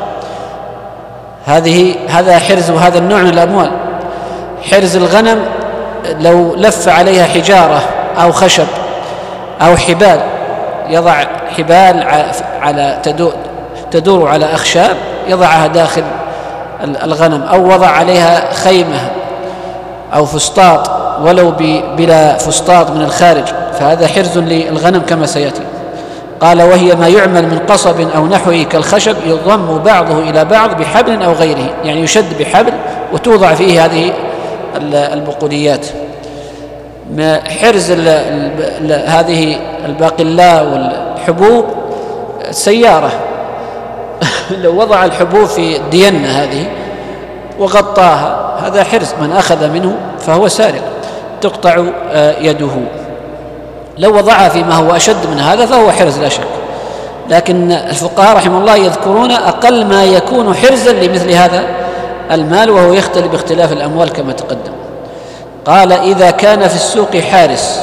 هذا حرز هذا النوع من الأموال. حرز الغنم لو لف عليها حجارة أو خشب أو حبال، يضع حبال تدور على أخشاب يضعها داخل الغنم، أو وضع عليها خيمة أو فسطاط ولو بلا فسطاط من الخارج، فهذا حرز للغنم كما سيأتي. قال وهي ما يعمل من قصب أو نحوه كالخشب، يضم بعضه إلى بعض بحبل أو غيره، يعني يشد بحبل وتوضع فيه هذه البقوليات. حرز هذه الباقلاء والحبوب سيارة لو وضع الحبوب في الدينة هذه وغطاها، هذا حرز، من أخذ منه فهو سارق، تقطع يده. لو وضعها فيما هو أشد من هذا فهو حرز لا شك. لكن الفقهاء رحمه الله يذكرون أقل ما يكون حرزا لمثل هذا المال، وهو يختلف باختلاف الأموال كما تقدم. قال إذا كان في السوق حارس،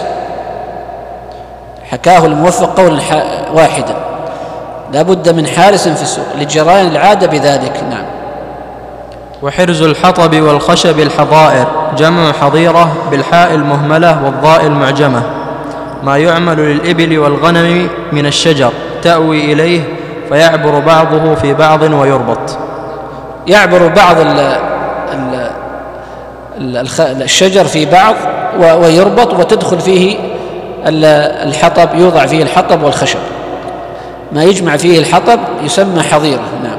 حكاه الموفق قولا واحدا، لا بد من حارس في السوق لجريان العادة بذلك. نعم. وحرز الحطب والخشب الحظائر، جمع حظيرة بالحاء المهملة والضاء المعجمة، ما يعمل للإبل والغنم من الشجر تأوي إليه فيعبر بعضه في بعض ويربط. يعبر بعض الشجر في بعض ويربط، وتدخل فيه الحطب، يوضع فيه الحطب والخشب، ما يجمع فيه الحطب يسمى حظيرة. نعم.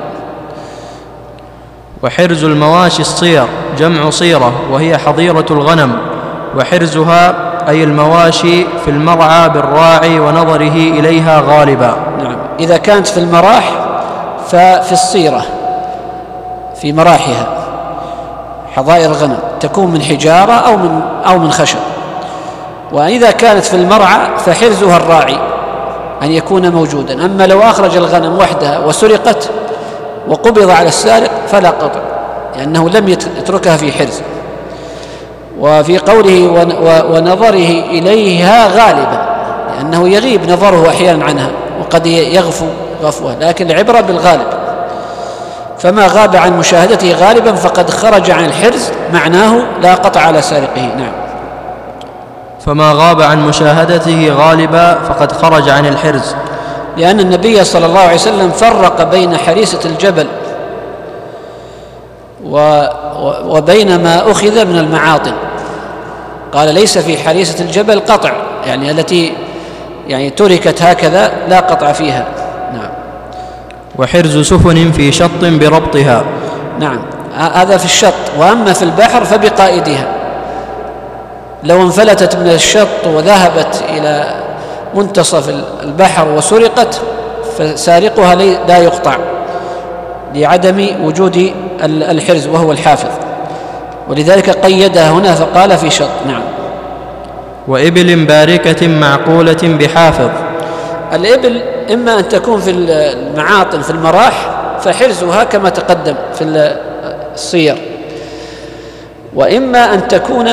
وحرز المواشي الصير، جمع صيرة، وهي حظيرة الغنم، وحرزها أي المواشي في المرعى بالراعي ونظره إليها غالبا. نعم. إذا كانت في المراح ففي الصيرة في مراحها حظائر الغنم تكون من حجارة أو من خشب. وإذا كانت في المرعى فحرزها الراعي أن يكون موجودا. أما لو أخرج الغنم وحدها وسرقت وقبض على السارق فلا قطع، لأنه لم يتركها في حرز. وفي قوله ونظره إليها غالبا، لأنه يغيب نظره أحيانا عنها وقد يغفو غفوة، لكن العبرة بالغالب. فما غاب عن مشاهدته غالبا فقد خرج عن الحرز، معناه لا قطع على سارقه. نعم. فما غاب عن مشاهدته غالبا فقد خرج عن الحرز، لأن النبي صلى الله عليه وسلم فرق بين حريسة الجبل وبين ما أخذ من المعاطن. قال ليس في حريسة الجبل قطع، يعني التي تركت هكذا لا قطع فيها. نعم. وحرز سفن في شط بربطها. نعم، هذا في الشط. وأما في البحر فبقائدها، لو انفلتت من الشط وذهبت إلى منتصف البحر وسرقت فسارقها لا يقطع لعدم وجود الحرز وهو الحافظ، ولذلك قيدها هنا فقال في شط. نعم. وإبل باركة معقولة بحافظ. الإبل إما أن تكون في المعاطن في المراح فحرزها كما تقدم في الصير، وإما أن تكون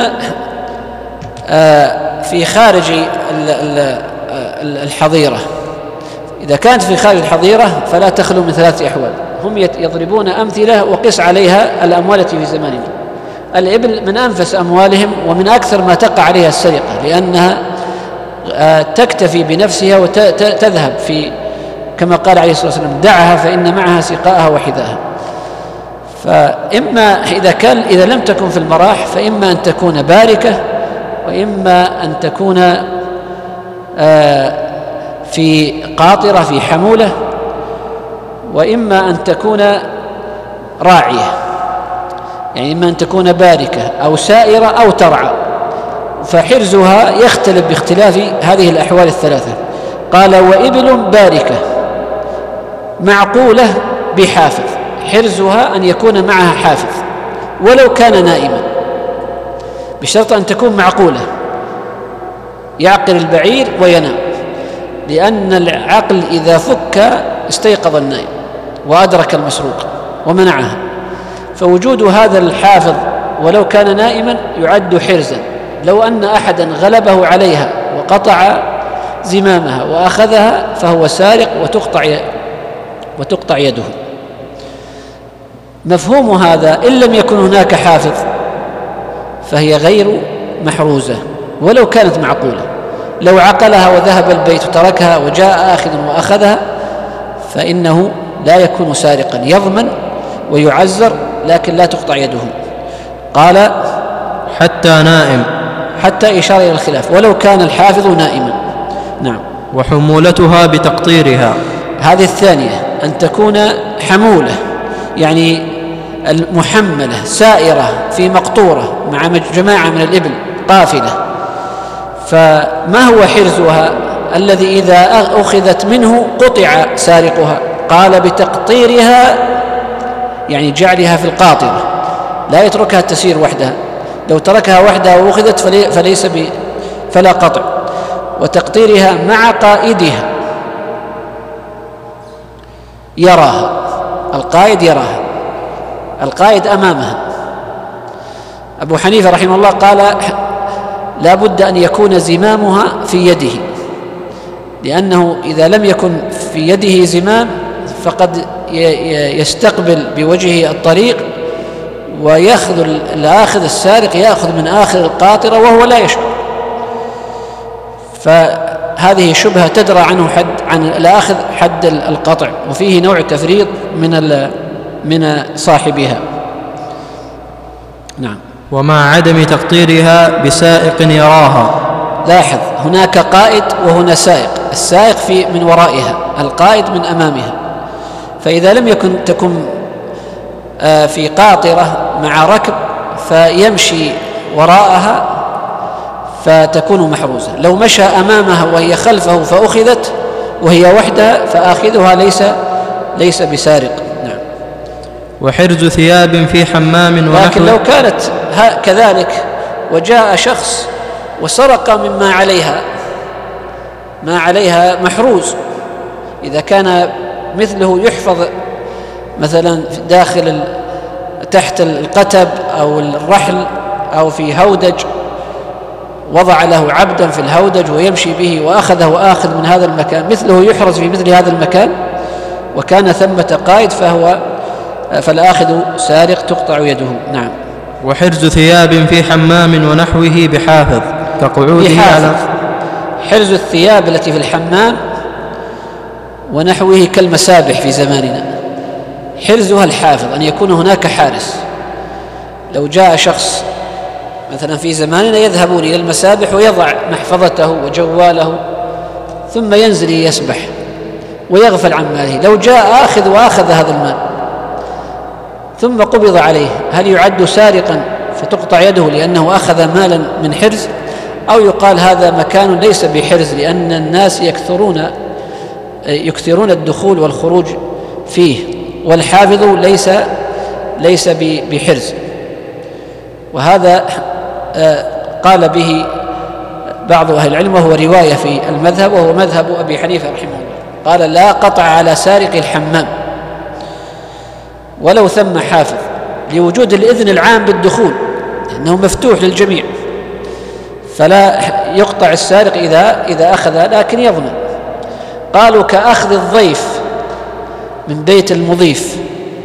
في خارج الحظيرة، إذا كانت في خارج الحظيرة فلا تخلو من 3 أحوال، هم يضربون أمثلة وقس عليها الأموال التي في زماننا. الإبل من أنفس أموالهم ومن أكثر ما تقع عليها السرقة، لأنها تكتفي بنفسها وتذهب كما قال عليه الصلاة والسلام: دعها فإن معها سقاءها وحذاءها. فإما إذا لم تكن في المراح فإما أن تكون باركة، وإما أن تكون في قاطرة في حمولة، وإما أن تكون راعية، يعني إما أن تكون باركة أو سائرة أو ترعى، فحرزها يختلف باختلاف هذه الأحوال الثلاثة. قال: وإبل باركة معقولة بحافظ، حرزها أن يكون معها حافظ ولو كان نائما، بشرط أن تكون معقولة، يعقل البعير وينام، لأن العقل إذا فك استيقظ النائم وأدرك المسروق ومنعها، فوجود هذا الحافظ ولو كان نائما يعد حرزا. لو أن أحدا غلبه عليها وقطع زمامها وأخذها فهو سارق وتقطع يده. مفهوم هذا: إن لم يكن هناك حافظ فهي غير محروزة ولو كانت معقولة. لو عقلها وذهب البيت وتركها وجاء آخذ وأخذها فإنه لا يكون سارقا، يضمن ويعزر لكن لا تقطع يده. قال: حتى نائم، حتى إشارة إلى الخلاف، ولو كان الحافظ نائما. نعم. وحمولتها بتقطيرها، هذه الثانية، أن تكون حمولة، يعني المحملة سائرة في مقطورة مع جماعة من الإبل قافلة. فما هو حرزها الذي إذا أخذت منه قطع سارقها؟ قال: بتقطيرها، يعني جعلها في القاطرة، لا يتركها تسير وحدها، لو تركها وحدها وأخذت فلا قطع. وتقطيرها مع قائدها يراها، القائد يراها، القائد أمامها. أبو حنيفة رحمه الله قال: لا بد أن يكون زمامها في يده، لأنه إذا لم يكن في يده زمام فقد يستقبل بوجهه الطريق ويأخذ الآخذ السارق يأخذ من آخر القاطرة وهو لا يشعر. فهذه شبهة تدرى عنه عن الآخذ حد القطع، وفيه نوع تفريط من صاحبها. نعم. ومع عدم تقطيرها بسائق يراها. لاحظ، هناك قائد وهنا سائق، السائق من ورائها، القائد من أمامها. فإذا لم تكن في قاطرة مع ركب فيمشي وراءها فتكون محروزة. لو مشى أمامها وهي خلفه فأخذت وهي وحدها فآخذها ليس بسارق. نعم. وحرز ثياب في حمام ونحو. لكن لو كانت كذلك وجاء شخص وسرق مما عليها محروز، إذا كان مثله يحفظ مثلا داخل تحت القتب أو الرحل أو في هودج، وضع له عبدا في الهودج ويمشي به وأخذه آخذ من هذا المكان، مثله يحرز في مثل هذا المكان وكان ثمة قائد فالآخذ سارق تقطع يده. نعم. وحرز ثياب في حمام ونحوه بحافظ كقعوده على. حرز الثياب التي في الحمام ونحوه كالمسابح في زماننا، حرزها الحافظ، أن يكون هناك حارس. لو جاء شخص مثلا في زماننا يذهبون إلى المسابح ويضع محفظته وجواله ثم ينزل يسبح ويغفل عن ماله. لو جاء آخذ وأخذ هذا المال ثم قبض عليه، هل يعد سارقا فتقطع يده لأنه أخذ مالا من حرز، أو يقال هذا مكان ليس بحرز لأن الناس يكثرون الدخول والخروج فيه والحافظ ليس بحرز؟ وهذا قال به بعض أهل العلم وهو رواية في المذهب، وهو مذهب أبي حنيفة رحمه الله، قال: لا قطع على سارق الحمام ولو ثم حافظ، لوجود الإذن العام بالدخول لأنه مفتوح للجميع، فلا يقطع السارق إذا أخذ، لكن يضمن. قالوا كأخذ الضيف من بيت المضيف،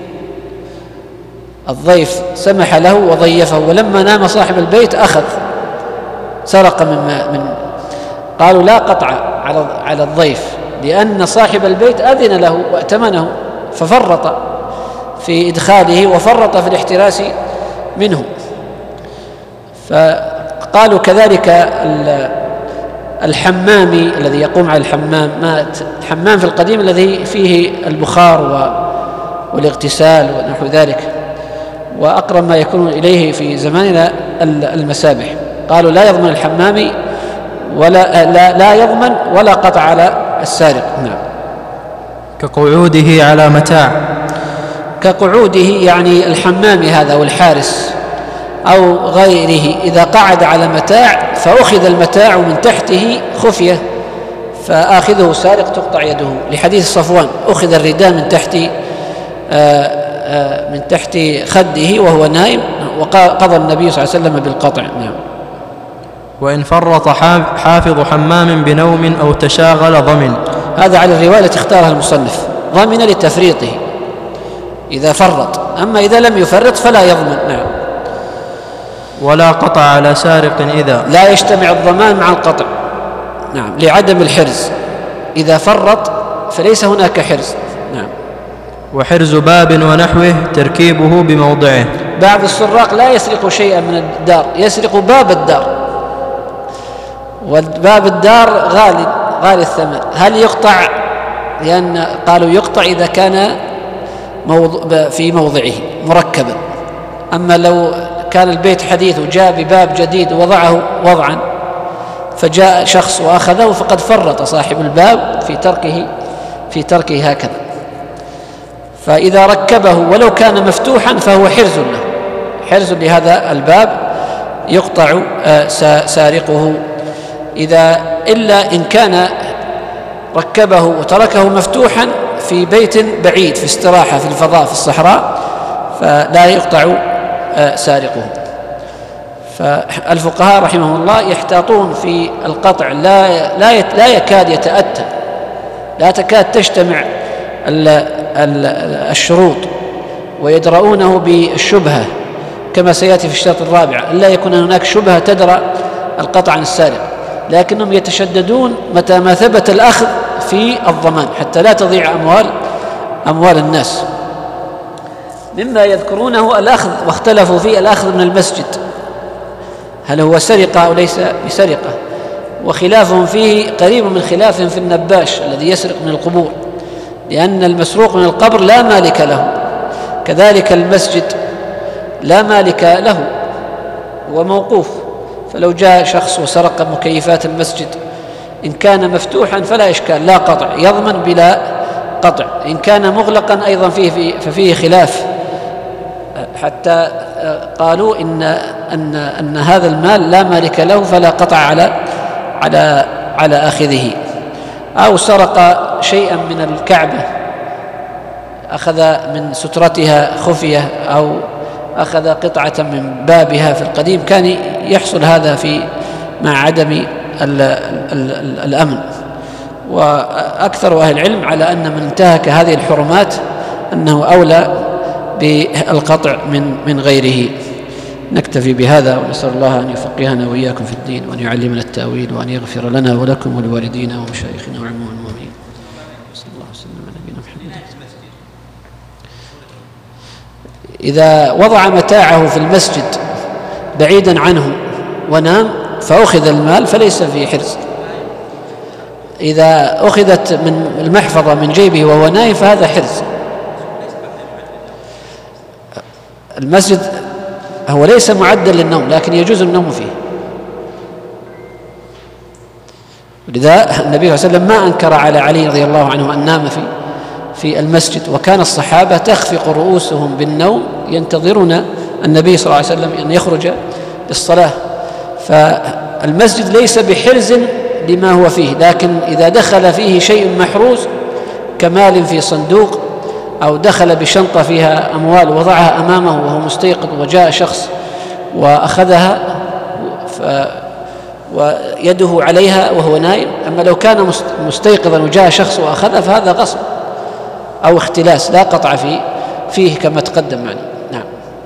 الضيف سمح له وضيفه، ولما نام صاحب البيت أخذ سرق من قالوا لا قطع على الضيف، لأن صاحب البيت أذن له وأتمنه ففرط في إدخاله وفرط في الاحتراس منه. فقالوا كذلك الحمام الذي يقوم على الحمام في القديم الذي فيه البخار والاغتسال ونحو ذلك، وأقرب ما يكون إليه في زماننا المسابح، قالوا لا يضمن الحمام لا يضمن ولا قطع على السارق. نعم. كقعوده على متاع، كقعوده يعني الحمام هذا والحارس أو غيره إذا قعد على متاع فأخذ المتاع من تحته خفية فآخذه سارق تقطع يده، لحديث صفوان أخذ الرداء من تحت خده وهو نائم وقضى النبي صلى الله عليه وسلم بالقطع. نعم. وإن فرط حافظ حمام بنوم أو تشاغل ضمن، هذا على الرواية التي اختارها المصنف، ضمن لتفريطه إذا فرط، أما إذا لم يفرط فلا يضمن. نعم. ولا قطع على سارق إذا لا يجتمع الضمان مع القطع. نعم، لعدم الحرز، إذا فرط فليس هناك حرز. نعم. وحرز باب ونحوه تركيبه بموضعه، بعض السراق لا يسرق شيئا من الدار، يسرق باب الدار، وباب الدار غالي الثمن، هل يقطع؟ لأن قالوا يقطع إذا كان في موضعه مركبا، أما لو كان البيت حديث وجاء بباب جديد ووضعه وضعا فجاء شخص وأخذه فقد فرط صاحب الباب في تركه هكذا. فإذا ركبه ولو كان مفتوحا فهو حرز لهذا الباب يقطع سارقه، إلا إن كان ركبه وتركه مفتوحا في بيت بعيد في استراحة في الفضاء في الصحراء فلا يقطع سارقه. فالفقهاء رحمهم الله يحتاطون في القطع، لا يكاد يتأتى، لا تكاد تجتمع الشروط، ويدرؤونه بالشبهة كما سيأتي في الشرط الرابع، لا يكون هناك شبهة تدرأ القطع عن السارق، لكنهم يتشددون متى ما ثبت الأخذ في الضمان حتى لا تضيع أموال الناس. مما يذكرونه الأخذ، واختلفوا فيه الأخذ من المسجد هل هو سرقة أو ليس بسرقة، وخلافهم فيه قريب من خلافهم في النباش الذي يسرق من القبور، لأن المسروق من القبر لا مالك له، كذلك المسجد لا مالك له وموقوف، فلو جاء شخص وسرق مكيفات المسجد إن كان مفتوحا فلا إشكال، لا قطع، يضمن بلا قطع. إن كان مغلقا أيضا ففيه خلاف، حتى قالوا أن هذا المال لا مالك له فلا قطع على آخذه. أو سرق شيئا من الكعبة، أخذ من سترتها خفية أو أخذ قطعة من بابها في القديم، كان يحصل هذا مع عدم الأمن. وأكثر أهل العلم على أن من انتهك هذه الحرمات أنه أولى بالقطع من غيره. نكتفي بهذا، ونسأل الله أن يفقهنا وإياكم في الدين، وأن يعلمنا التأويل، وأن يغفر لنا ولكم ولوالدينا ومشايخنا وعلماء المؤمنين. صلى الله وسلم على نبينا محمد. إذا وضع متاعه في المسجد بعيدا عنه ونام فأخذ المال فليس في حرز. إذا أخذت من المحفظة من جيبه وهو نائم فهذا حرز. المسجد هو ليس معدا للنوم، لكن يجوز النوم فيه، ولذا النبي صلى الله عليه وسلم ما أنكر على علي رضي الله عنه أن نام في المسجد، وكان الصحابة تخفق رؤوسهم بالنوم ينتظرون النبي صلى الله عليه وسلم أن يخرج للصلاة. فالمسجد ليس بحرز لما هو فيه، لكن إذا دخل فيه شيء محروز كمال في صندوق، أو دخل بشنطة فيها أموال وضعها أمامه وهو مستيقظ وجاء شخص وأخذها ويده عليها وهو نائم. أما لو كان مستيقظا وجاء شخص وأخذها فهذا غصب أو اختلاس لا قطع فيه كما تقدم معنا. نعم.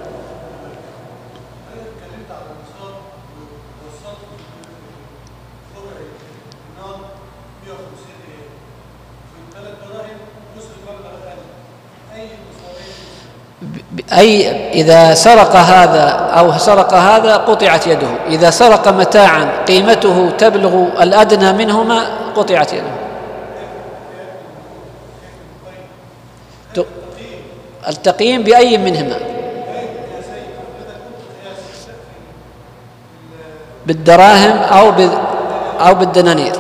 أي إذا سرق هذا أو سرق هذا قطعت يده. إذا سرق متاعا قيمته تبلغ الأدنى منهما قطعت يده. التقييم بأي منهما؟ بالدراهم أو بالدنانير.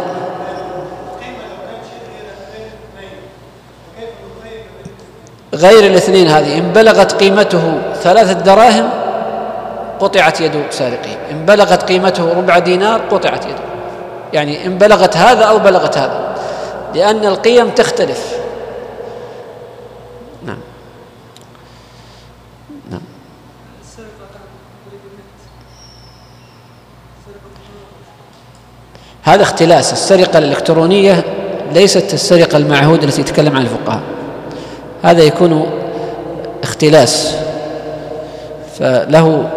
غير الاثنين هذه إن بلغت قيمته 3 دراهم قطعت يد سارقه، إن بلغت قيمته ربع دينار قطعت يده. يعني إن بلغت هذا أو بلغت هذا، لأن القيم تختلف. نعم. نعم. هذا اختلاس. السرقة الإلكترونية ليست السرقة المعهودة التي يتكلم عنها الفقهاء، هذا يكون اختلاس، فله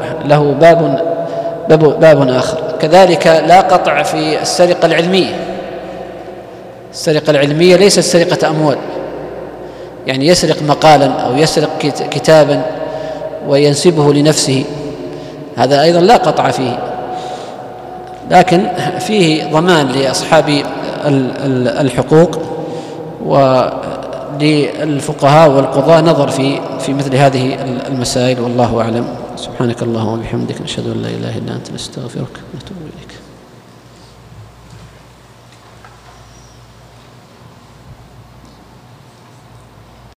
باب آخر. كذلك لا قطع في السرقة العلمية. السرقة العلمية ليست سرقة أموال، يعني يسرق مقالا أو يسرق كتابا وينسبه لنفسه، هذا أيضا لا قطع فيه، لكن فيه ضمان لأصحاب الحقوق وللفقهاء والقضاة نظر في مثل هذه المسائل، والله أعلم. سبحانك اللهم وبحمدك، نشهد أن لا إله إلا أنت، نستغفرك ونتوب إليك.